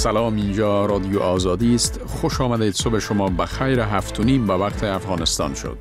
سلام، اینجا رادیو آزادی است. خوش آمدید. صبح شما بخیر. 7:30 به وقت افغانستان شد.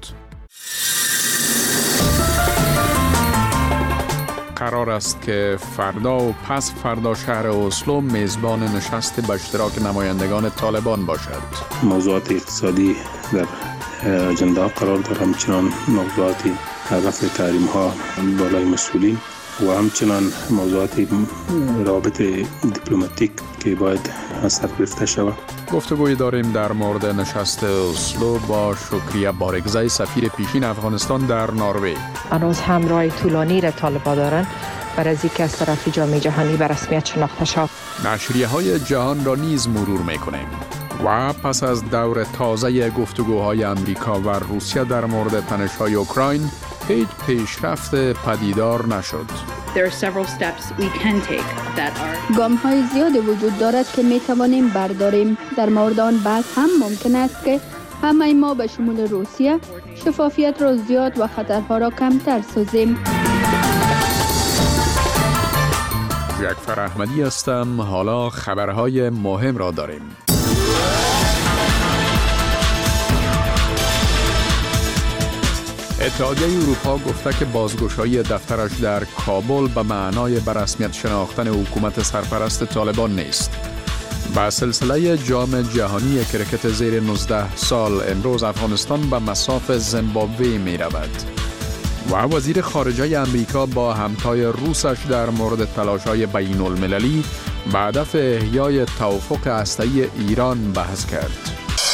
قرار است که فردا و پس فردا شهر اسلو میزبان نشست به اشتراک نمایندگان طالبان باشد. موضوعات اقتصادی در اجندا قرار دارد، همچنان موضوعات رفع تحریم ها بالای مسئولین و همچنان موضوعات رابط دیپلماتیک که باید از سر گرفته شود. گفتگوی داریم در مورد نشست اسلو با شکریه بارگزای، سفیر پیشین افغانستان در نروژ. هنوز هم راه طولانی را طالبان دارند برای از اینکه از طرف جامعه جهانی به رسمیت شناخته شود. نشریه‌های جهان را نیز مرور می‌کنیم. و پس از دور تازه گفتگوهای امریکا و روسیه در مورد تنش‌های اوکراین، هیچ پیشرفت پدیدار نشد. گام‌های زیادی وجود دارد که می‌توانیم برداریم. در مورد آن بحث هم ممکن است که همه ما به شمول روسیه شفافیت را زیاد و خطرها را کمتر سازیم. جعفر احمدی هستم. حالا خبرهای مهم را داریم. اتحادیه اروپا گفته که بازگشایی دفترش در کابل به معنای به رسمیت شناختن حکومت سرپرست طالبان نیست. با سلسله جام جهانی کرکت زیر 19 سال امروز افغانستان به مصاف زیمبابوه می رود. و وزیر خارجه امریکا با همتای روسش در مورد تلاش‌های بین المللی به هدف احیای توافق هسته‌ای ایران بحث کرد.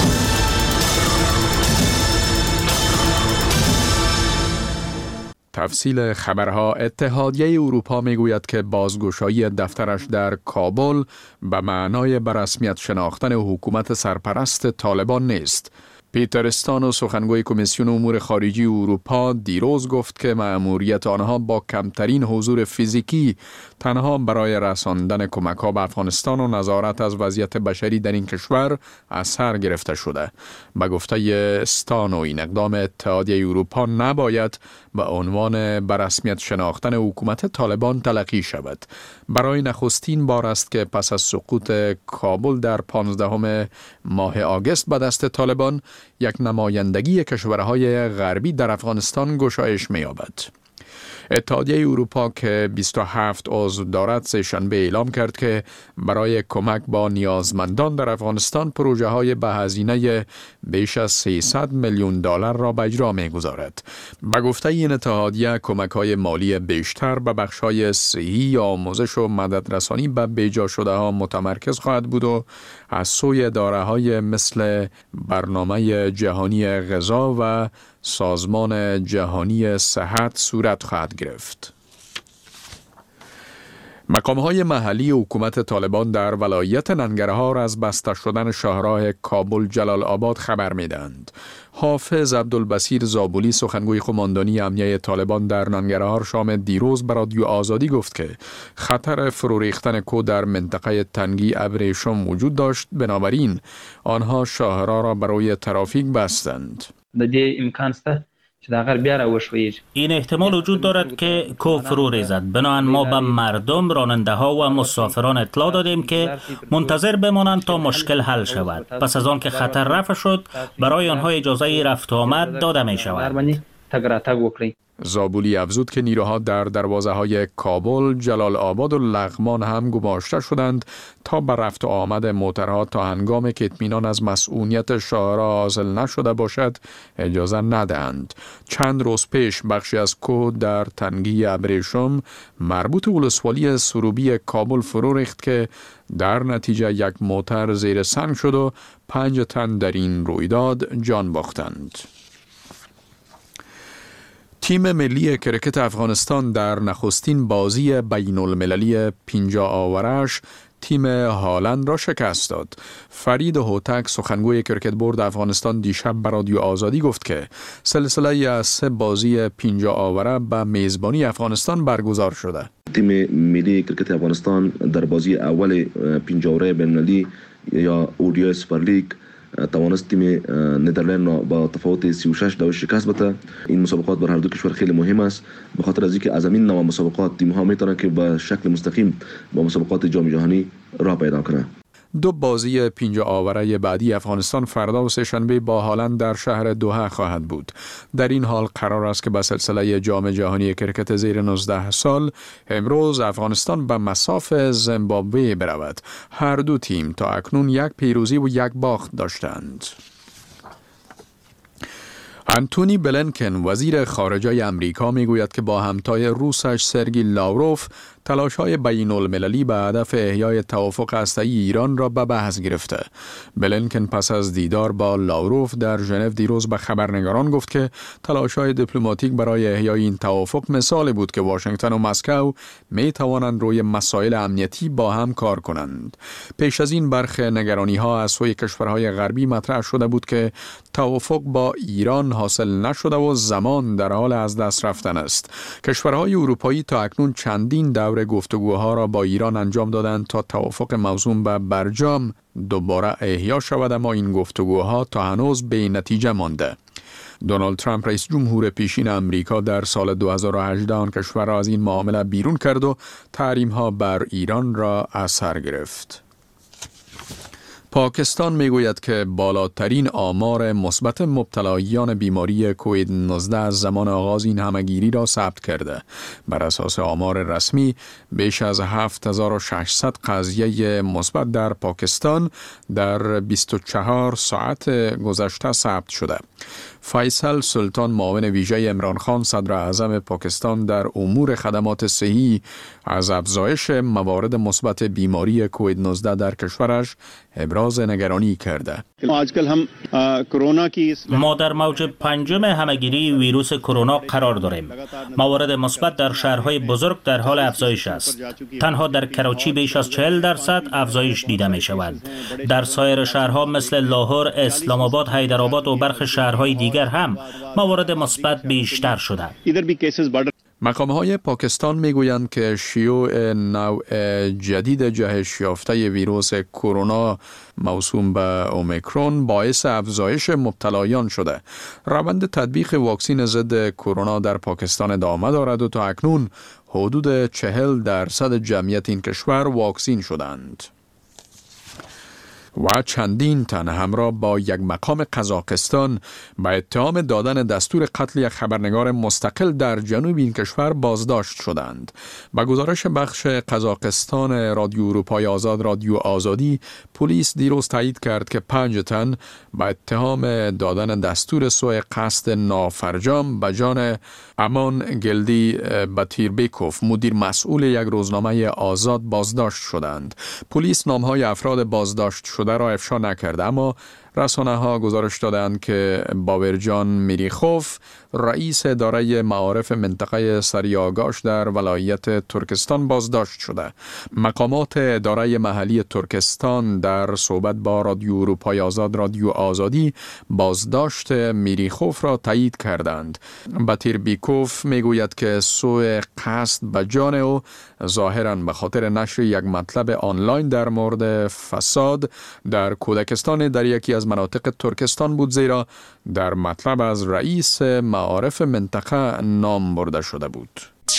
تفصیل خبرها. اتحادیه اروپا میگوید که بازگشایی دفترش در کابل به معنای به رسمیت شناختن حکومت سرپرست طالبان نیست. پیتر استانو، سخنگوی کمیسیون امور خارجی اروپا، دیروز گفت که مأموریت آنها با کمترین حضور فیزیکی تنها برای رساندن کمک‌ها به افغانستان و نظارت از وضعیت بشری در این کشور از سر گرفته شده. به گفته استانو، این اقدام اتحادیه اروپا نباید به عنوان به رسمیت شناختن حکومت طالبان تلقی شود. برای نخستین بار است که پس از سقوط کابل در 15 ماه آگوست به دست طالبان، یک نمایندگی کشورهای غربی در افغانستان گشایش می‌یابد. اتحادیه اروپا که 27 عضو دارد، سه‌شنبه اعلام کرد که برای کمک با نیازمندان در افغانستان پروژه‌های به هزینه بیش از 300 میلیون دلار را به اجرا می‌گذارد. به گفته این اتحادیه، کمک‌های مالی بیشتر به بخش‌های صحی، آموزش و مددرسانی به بیجا شده‌ها متمرکز خواهد بود و از سوی اداره‌های مثل برنامه جهانی غذا و سازمان جهانی صحت صورت خواهد گرفت. مقام‌های محلی حکومت طالبان در ولایت ننگرهار از بسته شدن شاهراه کابل جلال آباد خبر می‌دهند. حافظ عبدالبصیر زابولی، سخنگوی قماندانی امنیه طالبان در ننگرهار، شام دیروز به رادیو آزادی گفت که خطر فرو ریختن کو در منطقه تنگی ابریشم وجود داشت، بنابراین آنها شاهراه را برای ترافیک بستند. این احتمال وجود دارد که کو فرو ریزد. بنابراین ما به مردم، راننده ها و مسافران اطلاع دادیم که منتظر بمانند تا مشکل حل شود. پس از آن که خطر رفع شد، برای آنها اجازه رفت و آمد داده می شود. زابولی افزود که نیروها در دروازه‌های کابل، جلال آباد و لغمان هم گماشته شدند تا به رفت و آمد موترها تا هنگامی که اطمینان از مسئولیت شاهراه حاصل نشده باشد اجازه ندهند. چند روز پیش بخشی از کوه در تنگی ابریشم مربوط ولسوالی سروبی کابل فرو ریخت که در نتیجه یک موتر زیر سنگ شد و 5 تن در این رویداد جان باختند. تیم ملی کرکت افغانستان در نخستین بازی بین المللی 50 آورش تیم هالند را شکست داد. فرید هوتک، سخنگوی کرکت بورد افغانستان، دیشب به رادیو آزادی گفت که سلسله از 3 بازی 50 آوره به میزبانی افغانستان برگزار شده. تیم ملی کرکت افغانستان در بازی اول 50 آوره بین المللی یا اودیو سوپر لیگ توانست تیم ندرلند را با تفاوت 36 دو شکست بده. این مسابقات بر هر دو کشور خیلی مهم است، به خاطر از اینکه از این نوع مسابقات تیم ها میتونن که به شکل مستقیم با مسابقات جام جهانی راه پیدا کنند. دو بازی 5 آوره بعدی افغانستان فردا و سه‌شنبه با هالند در شهر دوحه خواهد بود. در این حال قرار است که به سلسله جام جهانی کرکت زیر 19 سال امروز افغانستان به مصاف زیمبابوه برود. هر دو تیم تا اکنون 1 پیروزی و 1 باخت داشتند. انتونی بلینکن وزیر خارجه امریکا میگوید که با همتای روسش سرگی لاوروف تلاش‌های بین‌المللی به هدف احیای توافق هسته‌ای ایران را به بحث گرفته. بلینکن پس از دیدار با لاوروف در ژنو دیروز به خبرنگاران گفت که تلاش‌های دیپلماتیک برای احیای این توافق مثالی بود که واشنگتن و مسکو می توانند روی مسائل امنیتی با هم کار کنند. پیش از این برخی نگرانی‌ها از سوی کشورهای غربی مطرح شده بود که توافق با ایران حاصل نشده و زمان در حال از دست رفتن است. کشورهای اروپایی تا اکنون چندین دور گفتگوها را با ایران انجام دادند تا توافق موسوم به برجام دوباره احیا شود، اما این گفتگوها تا هنوز بی نتیجه مانده. دونالد ترامپ رئیس جمهور پیشین امریکا در سال 2018 آن کشور را از این معامله بیرون کرد و تحریم‌ها بر ایران را از سر گرفت. پاکستان میگوید که بالاترین آمار مثبت مبتلایان بیماری کووید 19 از زمان آغاز این همهگیری را ثبت کرده. بر اساس آمار رسمی بیش از 7600 قضیه مثبت در پاکستان در 24 ساعت گذشته ثبت شده. فیصل سلطان معاون ویژه عمران خان صدر اعظم پاکستان در امور خدمات صحی از افزایش موارد مثبت بیماری کووید 19 در کشورش ابراز نگرانی کرده. ما در موج 5 همهگیری ویروس کرونا قرار داریم. موارد مثبت در شهرهای بزرگ در حال افزایش است. تنها در کراچی بیش از 40% افزایش دیده می شود. در سایر شهرها مثل لاهور، اسلام آباد، حیدرآباد و برخی شهرهای دیگر هم موارد مثبت بیشتر شده. مقام‌های پاکستان میگویند که شیوع نوع جدید جهش یافته ویروس کرونا موسوم به اومیکرون باعث افزایش مبتلایان شده. روند تطبیق واکسن ضد کرونا در پاکستان ادامه دارد و تا اکنون حدود 40% جمعیت این کشور واکسین شدند. و چندین تن همراه با یک مقام قزاقستان به اتهام دادن دستور قتل یک خبرنگار مستقل در جنوب این کشور بازداشت شدند. به گزارش بخش قزاقستان رادیو اروپای آزاد رادیو آزادی، پلیس دیروز تایید کرد که 5 تن به اتهام دادن دستور سوء قصد نافرجام به جان امان گلدی باتیربیکوف، مدیر مسئول یک روزنامه آزاد، بازداشت شدند. پلیس نامهای افراد بازداشت شده را افشا نکرد، اما رسانه ها گزارش دادند که باورجان میریخوف، رئیس اداره معارف منطقه سریاگاش در ولایت ترکستان، بازداشت شده. مقامات اداره محلی ترکستان در صحبت با رادیو اروپای آزاد رادیو آزادی بازداشت میریخوف را تایید کردند. باتیربیکوف میگوید که سوء قصد به جان او ظاهراً به خاطر نشر یک مطلب آنلاین در مورد فساد در کودکستان در یکی از مناطق ترکستان بود، زیرا در مطلب از رئیس معارف منطقه نام برده شده بود.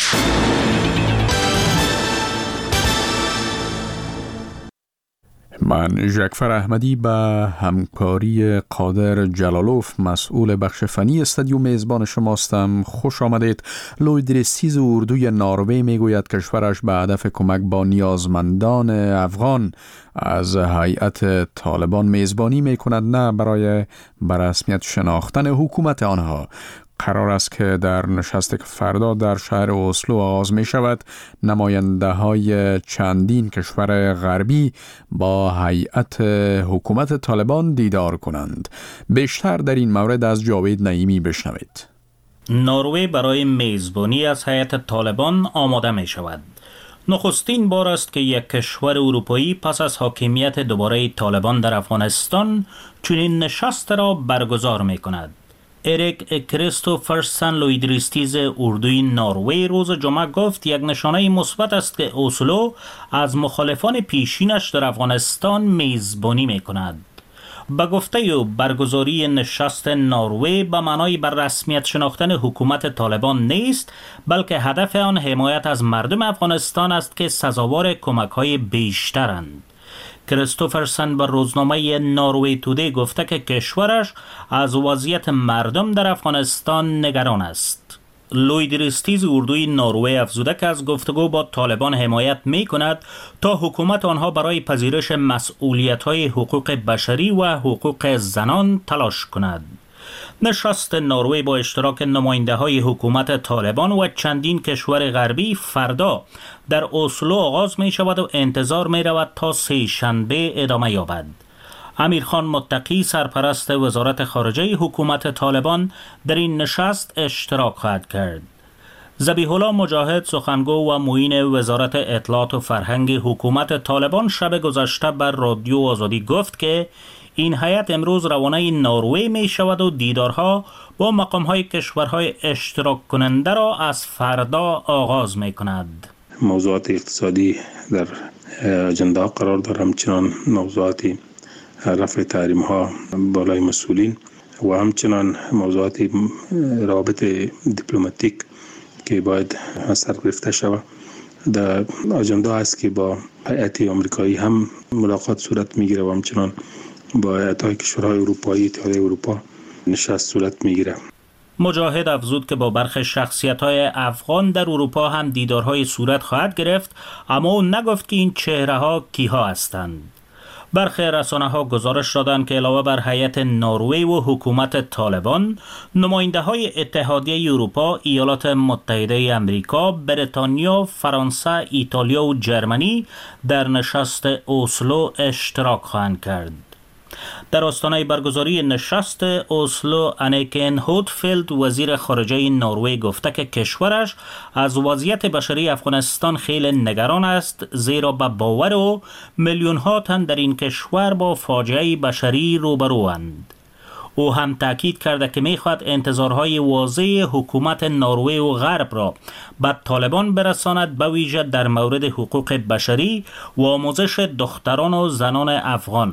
من ژکفر احمدی به همکاری قادر جلالوف مسئول بخش فنی استودیو میزبان شماستم. خوش آمدید. لویدریستیز اردوی نروژ میگوید کشورش به هدف کمک با نیازمندان افغان از هیئت طالبان میزبانی میکند، نه برای به رسمیت شناختن حکومت آنها. قرار است که در نشستی که فردا در شهر اسلو آغاز می شود، نماینده های چندین کشور غربی با هیئت حکومت طالبان دیدار کنند. بیشتر در این مورد از جاوید نعیمی بشنوید. نروژ برای میزبانی از هیئت طالبان آماده می شود. نخستین بار است که یک کشور اروپایی پس از حاکمیت دوباره طالبان در افغانستان چنین نشست را برگزار می کند. اریک کریستوفرسن لویدریستیز اردوی نروژ روز جمعه گفت یک نشانه مثبت است که اسلو از مخالفان پیشینش در افغانستان میزبانی می کند. به گفته او برگزاری نشست نروژ به معنای بر رسمیت شناختن حکومت طالبان نیست، بلکه هدف آن حمایت از مردم افغانستان است که سزاوار کمک‌های بیشترند. کریستوفرسن به روزنامه نروژ تودی گفته که کشورش از وضعیت مردم در افغانستان نگران است. لوید ریستیز اردوی نروژ افزوده که از گفتگو با طالبان حمایت می کند تا حکومت آنها برای پذیرش مسئولیت‌های حقوق بشری و حقوق زنان تلاش کند. نشست نروژ با اشتراک نماینده‌های حکومت طالبان و چندین کشور غربی فردا در اسلو آغاز می شود و انتظار می رود تا سه شنبه ادامه یابد. امیرخان متقی سرپرست وزارت خارجه حکومت طالبان در این نشست اشتراک خواهد کرد. ذبیح الله مجاهد سخنگو و معین وزارت اطلاعات و فرهنگ حکومت طالبان شب گذشته بر رادیو آزادی گفت که این هیئت امروز روانه نروژ می شود و دیدارها با مقام‌های کشورهای اشتراک کننده را از فردا آغاز می کند. موضوعات اقتصادی در اجندا قرار دارد، همچنان موضوعات رفع تحریم ها بالای مسئولین و همچنان موضوعات روابط دیپلماتیک که باید از سر گرفته شود. در اجندا است که با هیئت آمریکایی هم ملاقات صورت میگیره و همچنان با هیئت‌های کشورهای اروپایی، اتحادیه اروپا نشست صورت میگیره. مجاهد افزود که با برخی شخصیت‌های افغان در اروپا هم دیدارهای صورت خواهد گرفت، اما او نگفت که این چهره‌ها کیها هستند. برخی رسانه‌ها گزارش دادند که علاوه بر هیئت نروژ و حکومت طالبان، نماینده‌های اتحادیه اروپا، ایالات متحده آمریکا، بریتانیا، فرانسه، ایتالیا و جرمنی در نشست اسلو اشتراک خواهند کرد. در آستانه برگزاری نشست اسلو، انیکن هوتفیلد وزیر خارجه نروژ گفته که کشورش از وضعیت بشری افغانستان خیلی نگران است، زیرا به باور او میلیون‌ها تن در این کشور با فاجعه بشری روبروند. او هم تاکید کرده که می‌خواهد انتظارهای واضح حکومت نروژ و غرب را به طالبان برساند، به ویژه در مورد حقوق بشری و آموزش دختران و زنان افغان.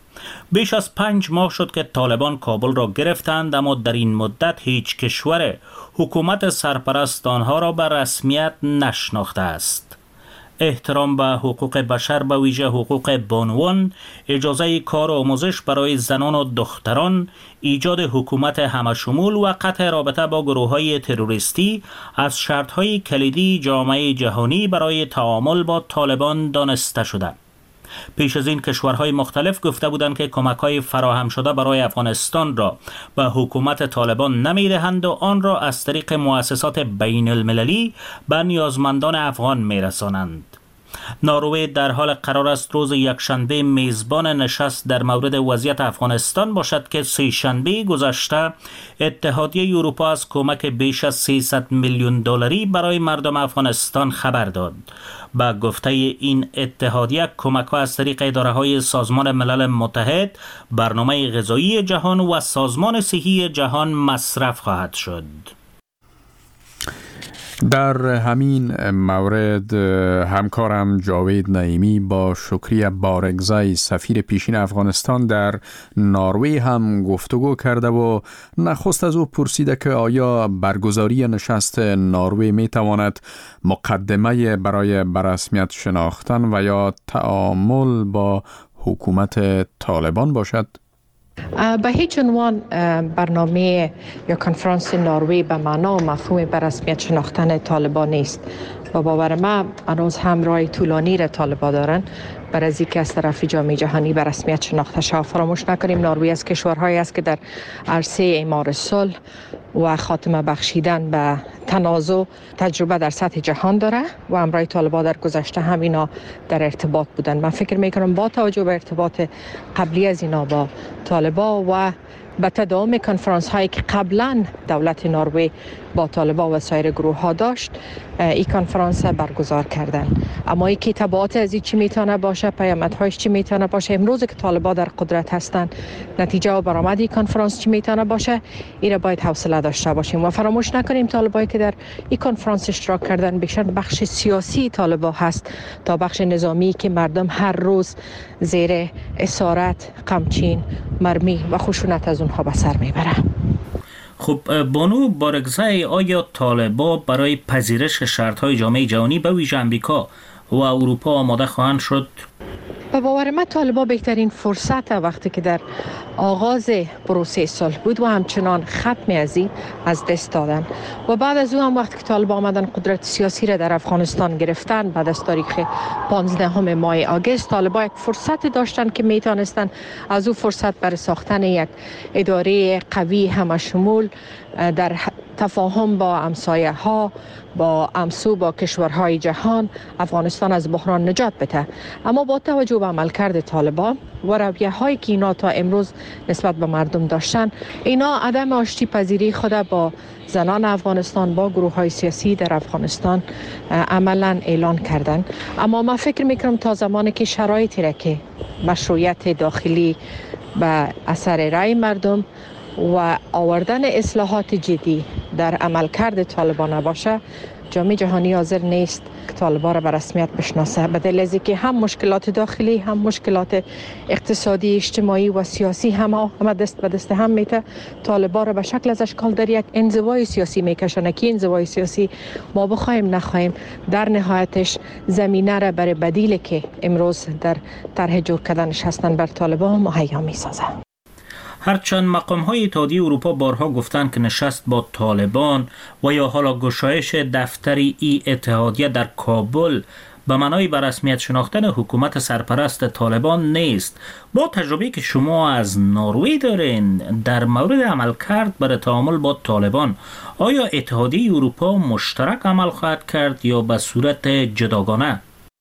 بیش از 5 ماه شد که طالبان کابل را گرفتند، اما در این مدت هیچ کشور حکومت سرپرست آنها را به رسمیت نشناخته است. احترام به حقوق بشر، به ویژه حقوق بانوان، اجازه کار و آموزش برای زنان و دختران، ایجاد حکومت همشمول و قطع رابطه با گروه‌های تروریستی از شرط‌های کلیدی جامعه جهانی برای تعامل با طالبان دانسته شده. پیش از این کشورهای مختلف گفته بودند که کمک‌های فراهم شده برای افغانستان را به حکومت طالبان نمی‌دهند و آن را از طریق مؤسسات بین المللی به نیازمندان افغان می‌رسانند. نروژ در حال قرار است روز یکشنبه میزبان نشست در مورد وضعیت افغانستان باشد که سه شنبه گذشته اتحادیه اروپا از کمک بیش از 300 میلیون دلاری برای مردم افغانستان خبر داد. با گفته این اتحادیه، کمک‌ها از طریق اداره‌های سازمان ملل متحد، برنامه غذایی جهان و سازمان صحی جهان مصرف خواهد شد. در همین مورد همکارم جاوید نعیمی با شکریه بارگزای سفیر پیشین افغانستان در نروژ هم گفتگو کرده و نخست از او پرسیده که آیا برگزاری نشست نروژ می تواند مقدمه برای برسمیت شناختن و یا تعامل با حکومت طالبان باشد؟ به هیچ عنوان برنامه یا کنفرانس نروژ به معنا و مفهوم به رسمیت شناختن طالبان نیست. با باور من هنوز هم راه طولانی را طالبان دارن برای از اینکه از طرف جامعه جهانی به رسمیت شناخته شود. فراموش نکنیم نروژ از کشورهایی است که در عرصه اعمار صلح و خاتمه بخشیدن به تنازع تجربه در سطح جهان داره و همراه طالبان در گذشته هم اینا در ارتباط بودن. من فکر میکنم با توجه به ارتباط قبلی از اینا با طالبان و به تداوم کنفرانس هایی که قبلا دولت نروژ با طالبان و سایر گروه ها داشت، این کنفرانس برگزار کردن. اما این که تبعات از این چی میتونه باشه، پیامدهایش چی میتونه باشه، امروز که طالبان در قدرت هستن، نتیجه و برآمد این کنفرانس چی میتونه باشه، این را باید حوصله داشته باشیم و فراموش نکنیم طالبانی که در این کنفرانس اشتراک کردن بیشتر بخش سیاسی طالبان هست تا بخش نظامی که مردم هر روز زیر اسارت، قمچین، مرمی و خشونت از اونها به سر میبره. خب بانو بارگزای، آیا طالبان برای پذیرش شرط‌های جامعه جهانی به ویژه آمریکا و اروپا آماده خواهند شد؟ به باور من طالبان بهترین فرصت وقتی که در آغاز پروسه صلح بود و همچنان ختم از دست دادن و بعد از اون هم وقتی که طالبان آمدن قدرت سیاسی را در افغانستان گرفتن بعد از تاریخ 15 ماه آگوست، طالبان یک فرصت داشتن که میتونستن از او فرصت برای ساختن یک اداره قوی همشمول در تفاهم با همسایه ها با کشورهای جهان افغانستان از بحران نجات بده. اما با توجه به عملکرد طالبان و رویه هایی که اینا تا امروز نسبت به مردم داشتن، اینا عدم آشتی پذیری خود با زنان افغانستان با گروه های سیاسی در افغانستان عملا اعلان کردن. اما من فکر میکنم تا زمانی که شرایطی را که مشروعیت داخلی به اثر رای مردم و آوردن اصلاحات جدی در عملکرد طالبان باشه، جامعه جهانی حاضر نیست که طالبان را به رسمیت بشناسه، به دلیل از اینکه هم مشکلات داخلی هم مشکلات اقتصادی اجتماعی و سیاسی همه دست به دست هم میته. طالبان را به شکل از اشکال در یک انزوای سیاسی میکشونه که انزوای سیاسی ما بخوایم نخوایم در نهایتش زمینه را برای بدیلی که امروز در طرح جور کردنش هستن بر طالبان مهیا میسازه. هرچند مقام‌های اتحادیه اروپا بارها گفتند که نشست با طالبان و یا حالا گشایش دفتر ای اتحادیه در کابل به معنای به رسمیت شناختن حکومت سرپرست طالبان نیست، با تجربه‌ای که شما از نروژ دارین در مورد عملکرد برای تعامل با طالبان، آیا اتحادیه اروپا مشترک عمل خواهد کرد یا به صورت جداگانه؟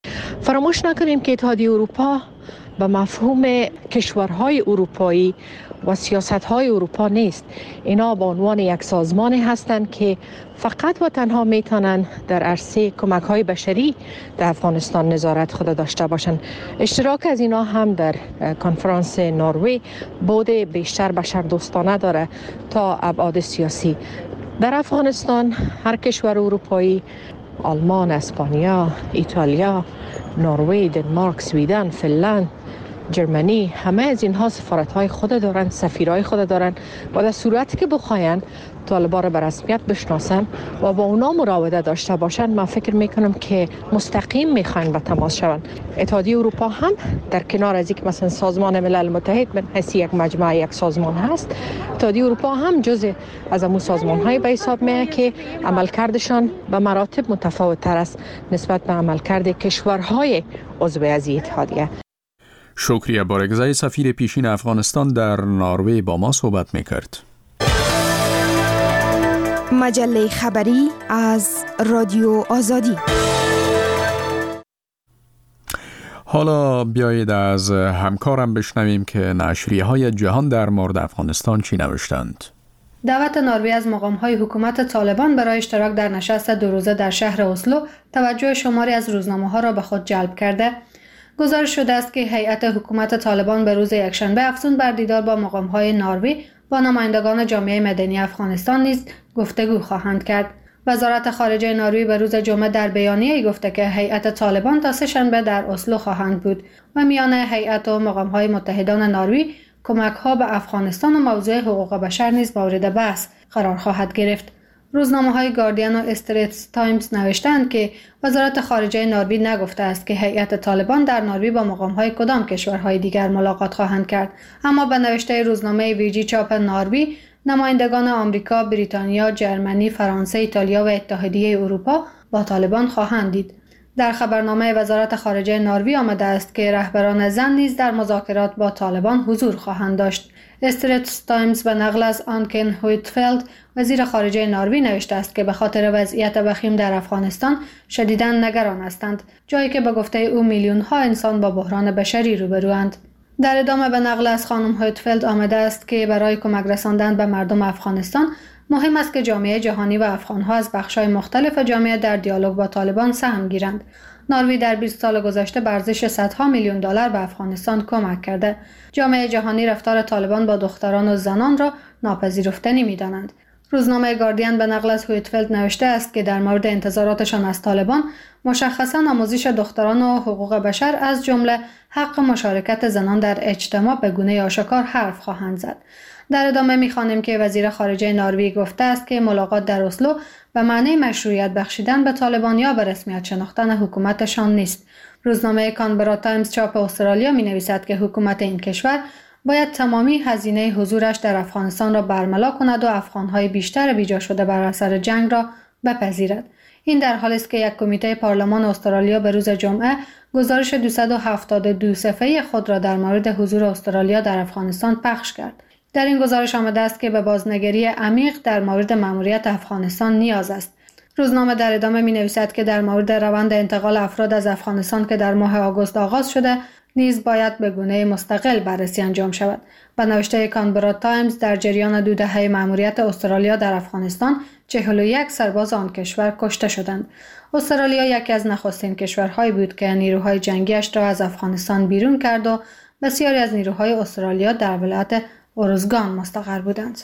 فراموش نکنیم که اتحادیه اروپا به مفهوم کشورهای اروپایی و سیاست‌های اروپا نیست. اینا به عنوان یک سازمان هستند که فقط و تنها میتونن در عرصه کمک‌های بشری در افغانستان نظارت خود داشته باشند. اشتراک از اینا هم در کنفرانس نروژ بود بیشتر بشردوستانه داره تا ابعاد سیاسی. در افغانستان هر کشور اروپایی، آلمان، اسپانیا، ایتالیا، نروژ، دنمارک، سویدن، فنلند، جرمنی، همه از اینها سفارت‌های خود دارن، سفیرهای خود دارن و در صورتی که بخواین طالبان را به رسمیت بشناسن و با اونا مراوده داشته باشن، من فکر میکنم که مستقیم میخواین به تماس شون. اتحادیه اروپا هم در کنار از اینکه مثلا سازمان ملل متحد به حیث یک مجموعه یک سازمان هست، اتحادیه اروپا هم جزء از همون سازمان‌های به حساب میاد که عملکردشان به مراتب متفاوت تر است نسبت به عملکرد کشورهای عضو از اتحادیه. شکریه بارگزای، سفیر پیشین افغانستان در نروژ با ما صحبت میکرد. مجله خبری از رادیو آزادی. حالا بیایید از همکارم بشنویم که نشریه‌های جهان در مورد افغانستان چی نوشتند. دعوت نروژ از مقام‌های حکومت طالبان برای اشتراک در نشست 2 روزه در شهر اسلو توجه شماری از روزنامه‌ها را به خود جلب کرده. گزارش شده است که هیئت حکومت طالبان به روز یکشنبه افزون بر دیدار با مقام‌های نروژ با نمایندگان جامعه مدنی افغانستان نیز گفتگو خواهند کرد. وزارت خارجه نروژ به روز جمعه در بیانیه‌ای گفته که هیئت طالبان تا 3 شنبه در اسلو خواهند بود و میان هیئت و مقام‌های متحدان نروژ کمک‌ها به افغانستان و موضوع حقوق بشر نیز مورد بحث قرار خواهد گرفت. روزنامه‌های گاردین و استریت تایمز نوشتند که وزارت خارجه نروژ نگفته است که هیئت طالبان در نروژ با مقام‌های کدام کشورهای دیگر ملاقات خواهند کرد، اما به نوشته روزنامه ویجی چاپ نروژ، نمایندگان آمریکا، بریتانیا، جرمنی، فرانسه، ایتالیا و اتحادیه اروپا با طالبان خواهند دید. در خبرنامه وزارت خارجه نروژ آمده است که رهبران زن نیز در مذاکرات با طالبان حضور خواهند داشت. استریت تایمز به نقل از آنکن هویتفلد وزیر خارجه نروژ نوشته است که به خاطر وضعیت وخیم در افغانستان شدیداً نگران هستند، جایی که به گفته او میلیون‌ها انسان با بحران بشری روبروند. در ادامه به نقل از خانم هویتفلد آمده است که برای کمک رساندن به مردم افغانستان مهم است که جامعه جهانی و افغان‌ها از بخش‌های مختلف جامعه در دیالوگ با طالبان سهم گیرند. نروژ در 20 سال گذشته به ارزش صدها میلیون دلار به افغانستان کمک کرده. جامعه جهانی رفتار طالبان با دختران و زنان را ناپذیرفتنی می‌دانند. روزنامه گاردین به نقل از هویتفلد نوشته است که در مورد انتظاراتشان از طالبان مشخصاً آموزش دختران و حقوق بشر از جمله حق مشارکت زنان در اجتماع به گونه آشکار حرف خواهند زد. در ادامه می‌خوانیم که وزیر خارجه نروژ گفته است که ملاقات در اسلو به معنی مشروعیت بخشیدن به طالبان یا به رسمیت شناختن حکومتشان نیست. روزنامه کانبرا تایمز چاپ استرالیا می نویسد که حکومت این کشور باید تمامی هزینه حضورش در افغانستان را برملا کند و افغانهای بیشتر بیجا شده بر اثر جنگ را بپذیرد. این در حالی است که یک کمیته پارلمان استرالیا به روز جمعه گزارش 272 صفحه‌ای خود را در مورد حضور استرالیا در افغانستان پخش کرد. در این گزارش آمده است که به بازنگری عمیق در مورد مأموریت افغانستان نیاز است. روزنامه در ادامه می نویسد که در مورد روند انتقال افراد از افغانستان که در ماه آگوست آغاز شده نیز باید به گونه مستقل بررسی انجام شود. به نوشته کانبرا تایمز در جریان 2 دهه مأموریت استرالیا در افغانستان 41 سرباز آن کشور کشته شدند. استرالیا یکی از نخستین کشورهایی بود که نیروهای جنگیش را از افغانستان بیرون کرد و بسیاری از نیروهای استرالیا در ولایت اروزگان مستقر بودند.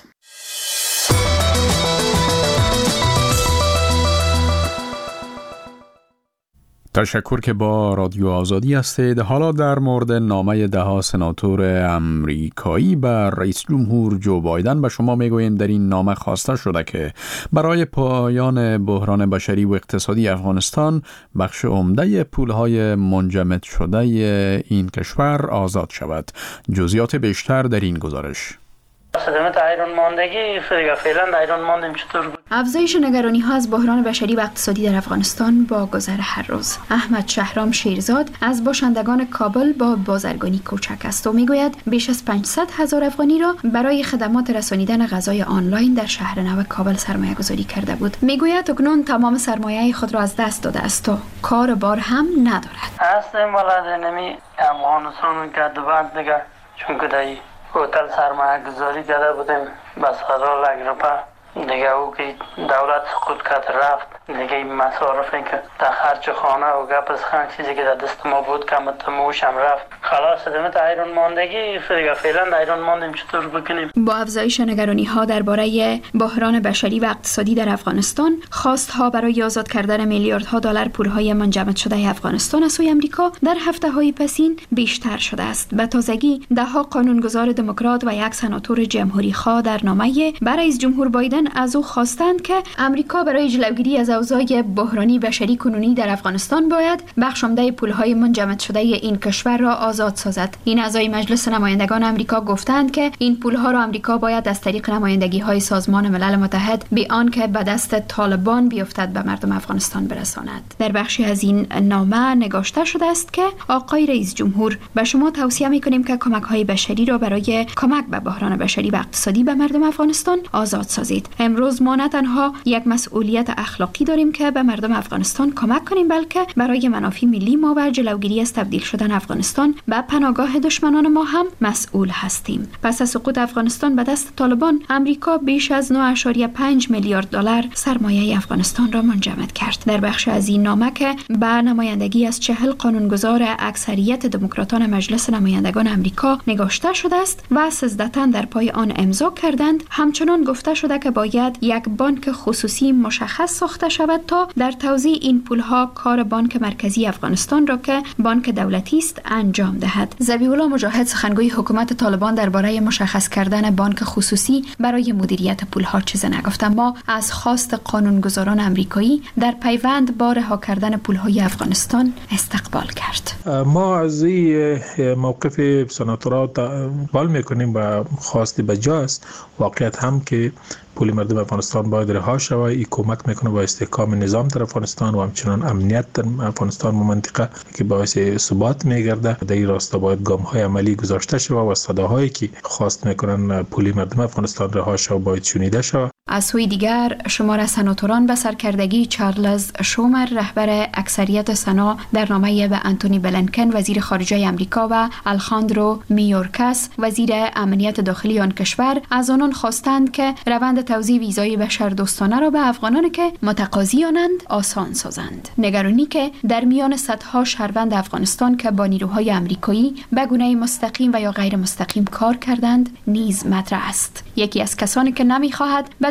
تشکر که با رادیو آزادی هستید. حالا در مورد نامه 10 سناتور امریکایی بر رئیس جمهور جو بایدن به شما میگوییم. در این نامه خواسته شده که برای پایان بحران بشری و اقتصادی افغانستان بخش عمده پولهای منجمد شده این کشور آزاد شود. جزئیات بیشتر در این گزارش. خدمت ایران ماندگی فعلا ایران ماندیم چطور بود؟ افزایش نگرانی ها از بحران بشری و اقتصادی در افغانستان با گذر هر روز. احمد شهرام شیرزاد از باشندگان کابل با بازرگانی کوچک است و میگوید بیش از 500,000 افغانی را برای خدمات رسانیدن غذای آنلاین در شهر نو کابل سرمایه گذاری کرده بود. میگوید اکنون تمام سرمایه خود را از دست داده است و کار بار هم ندارد. هستم ولاد نمی افغانستان که دوبند نگه چون که دایی هتل سرمایه گذاری کرده بودیم بس هزار لک روپه دیگه او که دولت سقوط کرد رفت دیگه این مصارفی که در خرج خانه و گپ از خان چیزی که در دست ما بود کمت موش هم رفت. خلاص خدمت ایران ماندگی فعلا ایران ماندیم چطور بکنیم. با افزایش نگرانی ها درباره بحران بشری و اقتصادی در افغانستان، خواست ها برای آزاد کردن میلیاردها دلار پولهای منجمد شده افغانستان از سوی آمریکا در هفته های پسین بیشتر شده است. به تازگی دهها قانونگذار دموکرات و یک سناتور جمهوری خواه در نامه برای رئیس جمهور بایدن از او خواستند که آمریکا برای جلوگیری از اوضاع بحرانی بشری کنونی در افغانستان باید بخش عمده پولهای منجمد شده این کشور را آزاد سازد. این اعضای مجلس نمایندگان آمریکا گفتند که این پولها را آمریکا باید از طریق نمایندگی‌های سازمان ملل متحد بی آنکه به دست طالبان بیفتد به مردم افغانستان برساند. در بخشی از این نامه نگاشته شده است که آقای رئیس جمهور به شما توصیه می‌کنیم که کمک‌های بشری را برای کمک به بحران بشری و اقتصادی به مردم افغانستان آزاد سازید. امروز ما نه تنها یک مسئولیت اخلاقی داریم که به مردم افغانستان کمک کنیم بلکه برای منافع ملی ما و جلوگیری از تبدیل شدن افغانستان به پناهگاه دشمنان ما هم مسئول هستیم. پس از سقوط افغانستان به دست طالبان، امریکا بیش از 9.5 میلیارد دلار سرمایه افغانستان را منجمد کرد. در بخش از این نامه که به نمایندگی از 40 قانونگذار اکثریت دموکراتان مجلس نمایندگان امریکا نگاشته شده است و 13 تن در پای آن امضا کردند، همچنان گفته شده که باید یک بانک خصوصی مشخص ساخته شود تا در توزیع این پولها کار بانک مرکزی افغانستان را که بانک دولتی است انجام دهد. ذبیح الله مجاهد سخنگوی حکومت طالبان درباره مشخص کردن بانک خصوصی برای مدیریت پولها چیزی نگفت، اما از خواست قانونگذاران امریکایی در پیوند با رها کردن پولهای افغانستان استقبال کرد. ما از این موقف سناتورات دنبال میکنیم و خواست بجاست. واقعیت هم که پول مردم افغانستان باید رها شود. این کمک میکنه با استحکام نظام در افغانستان و همچنان امنیت در افغانستان و منطقه که باعث ثبات میگرده. در این راستا باید گام‌های عملی گذاشته شود و صداهایی که خواست میکنن پول مردم افغانستان رها شود باید شنیده شود. از سوی دیگر شمار سناتوران به سرکردگی چارلز شومر رهبر اکثریت سنا در نامه به انتونی بلینکن وزیر خارجه آمریکا و الخاندرو میورکاس وزیر امنیت داخلی آن کشور از آنان خواستند که روند توزیع ویزای بشردوستانه را به افغانان که متقاضی آنند آسان سازند. نگرانی که در میان صدها شهروند افغانستان که با نیروهای آمریکایی به گونه مستقیم و یا غیر مستقیم کار کردند نیز مطرح است. یکی از کسانی که نمیخواهد به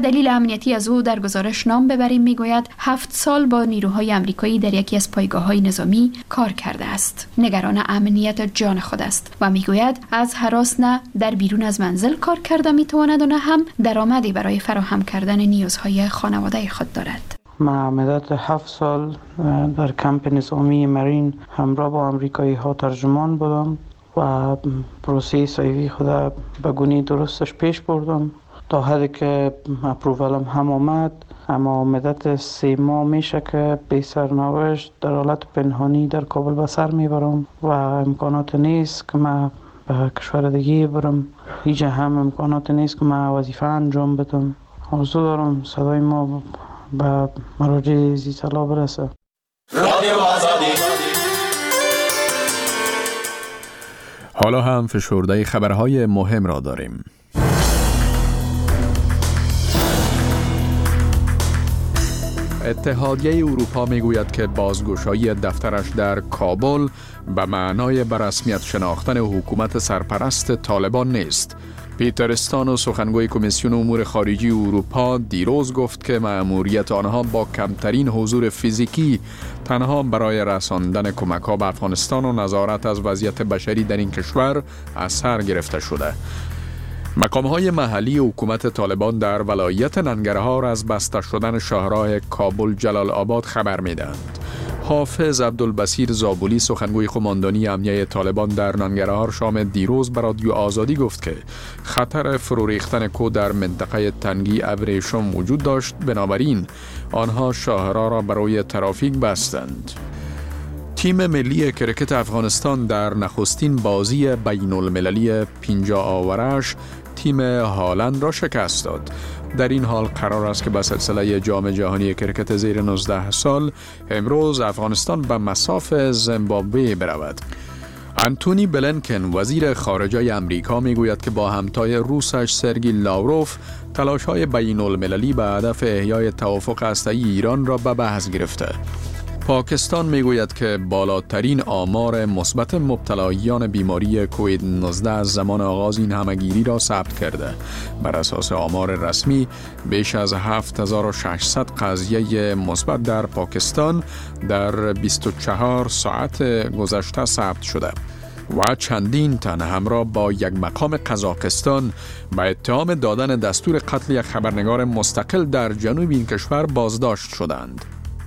دلیل امنیتی از او در گزارش نام ببریم میگوید 7 سال با نیروهای آمریکایی در یکی از پایگاه‌های نظامی کار کرده است. نگران امنیت جان خود است و میگوید از هراس نه در بیرون از منزل کار کرده میتواند و نه هم درآمدی برای فراهم کردن نیازهای خانواده خود دارد. ما مدت 7 سال در کمپ نظامی مرین همراه با آمریکایی ها ترجمان بودم و پروسه سایوی خود به گونه درستش پیش بردم تا حدی که اپروولم هم آمد، اما مدت 3 ماه میشه که بی سرنوشت در حالت پنهانی در کابل به سر میبرم و امکانات نیست که من به کشور دیگه برم. هیچ هم امکانات نیست که من وظیفه انجام بدم. آرزو دارم صدای ما به مراجع زی صلاح برسه. حالا هم فشرده خبرهای مهم را داریم. اتحادیه اروپا میگوید که بازگشایی دفترش در کابل به معنای به رسمیت شناختن حکومت سرپرست طالبان نیست. پیتر استانو سخنگوی کمیسیون امور خارجی اروپا دیروز گفت که مأموریت آنها با کمترین حضور فیزیکی تنها برای رساندن کمک‌ها به افغانستان و نظارت از وضعیت بشری در این کشور از سر گرفته شده. مقام‌های محلی حکومت طالبان در ولایت ننگرهار از بسته شدن شاهراه کابل جلال آباد خبر می‌دهند. حافظ عبدالبصیر زابولی سخنگوی قماندانی امنیه طالبان در ننگرهار شام دیروز به رادیو آزادی گفت که خطر فرو ریختن کو در منطقه تنگی ابریشم وجود داشت، بنابراین آنها شاهراه را برای ترافیک بستند. تیم ملی کرکت افغانستان در نخستین بازی بین المللی 50 آورش تیم هالند را شکست داد. در این حال قرار است که به سلسله جام جهانی کرکت زیر 19 سال امروز افغانستان به مصاف زیمبابوه برود. آنتونی بلینکن وزیر خارجه امریکا میگوید که با همتای روسش سرگی لاوروف تلاش‌های بین المللی به هدف احیای توافق هسته‌ای ایران را به بحث گرفته. پاکستان میگوید که بالاترین آمار مثبت مبتلایان بیماری کووید 19 از زمان آغاز این همه‌گیری را ثبت کرده. بر اساس آمار رسمی بیش از 7600 قضیه مثبت در پاکستان در 24 ساعت گذشته ثبت شده و چندین تن همراه با یک مقام قزاقستان به اتهام دادن دستور قتل یک خبرنگار مستقل در جنوب این کشور بازداشت شدند.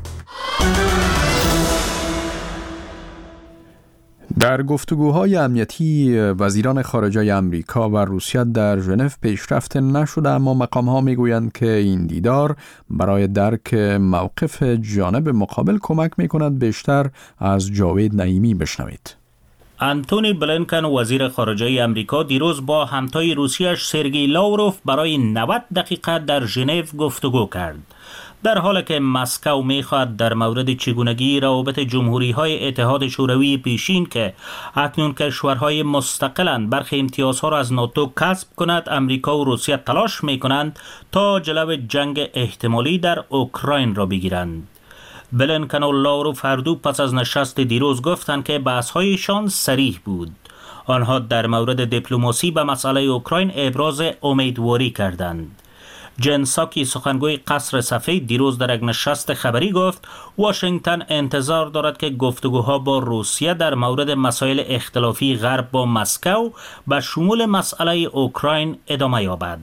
در گفتگوهای امنیتی وزیران خارجه امریکا و روسیه در ژنو پیشرفت نشده، اما مقام‌ها میگویند که این دیدار برای درک موقف جانب مقابل کمک میکند. بیشتر از جاوید نعیمی بشنوید. آنتونی بلینکن وزیر خارجه امریکا دیروز با همتای روسیه‌اش سرگی لاوروف برای 90 دقیقه در ژنو گفتگو کرد. در حالی که مسکو می‌خواهد در مورد چگونگی روابط جمهوری‌های اتحاد شوروی پیشین که اکنون کشورهای مستقلند برخی امتیازها را از ناتو کسب کند، امریکا و روسیه تلاش می‌کنند تا جلو جنگ احتمالی در اوکراین را بگیرند. بلینکن و لاوروف هر دو پس از نشست دیروز گفتند که بحث‌هایشان صریح بود. آنها در مورد دیپلماسی به مسئله اوکراین ابراز امیدواری کردند. جن ساکی سخنگوی قصر سفید دیروز در یک نشست خبری گفت واشنگتن انتظار دارد که گفتگوها با روسیه در مورد مسائل اختلافی غرب با مسکو به شمول مسئله اوکراین ادامه یابد.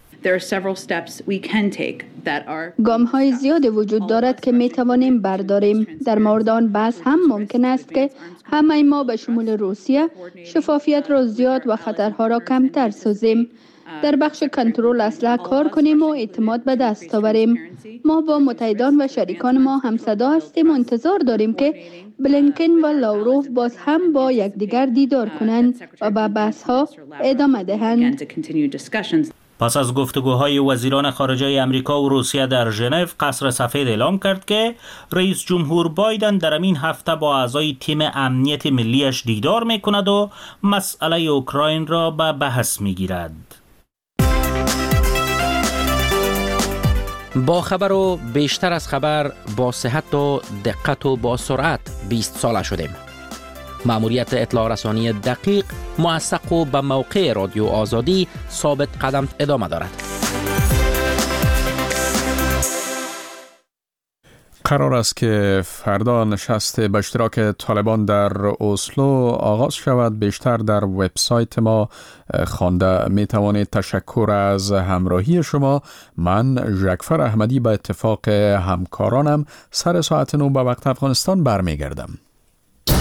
گام‌های زیادی وجود دارد که می توانیم برداریم. در مورد آن بحث هم ممکن است که همه ما به شمول روسیه شفافیت را زیاد و خطرها را کمتر سازیم. در بخش کنترل اسلحه کار کنیم و اعتماد به دست آوریم. ما با متحدان و شریکان ما همصدا هستیم و انتظار داریم که بلینکن و لاوروف باز هم با یکدیگر دیدار کنند و به بحث‌ها ادامه دهند. پس از گفتگوهای وزیران خارجه امریکا و روسیه در ژنو، قصر سفید اعلام کرد که رئیس جمهور بایدن در این هفته با اعضای تیم امنیت ملیش دیدار می‌کند و مسئله اوکراین را به بحث می‌گیرد. با خبر و بیشتر از خبر، با صحت و دقت و با سرعت 20 ساله شدیم. مأموریت اطلاع رسانی دقیق، موثق و به موقع رادیو آزادی ثابت قدم ادامه دارد. قرار است که فردا نشست به اشتراک طالبان در اسلو آغاز شود. بیشتر در وبسایت ما خوانده می توانید. تشکر از همراهی شما. من ژکفر احمدی به اتفاق همکارانم سر ساعت 9 به وقت افغانستان برمیگردم.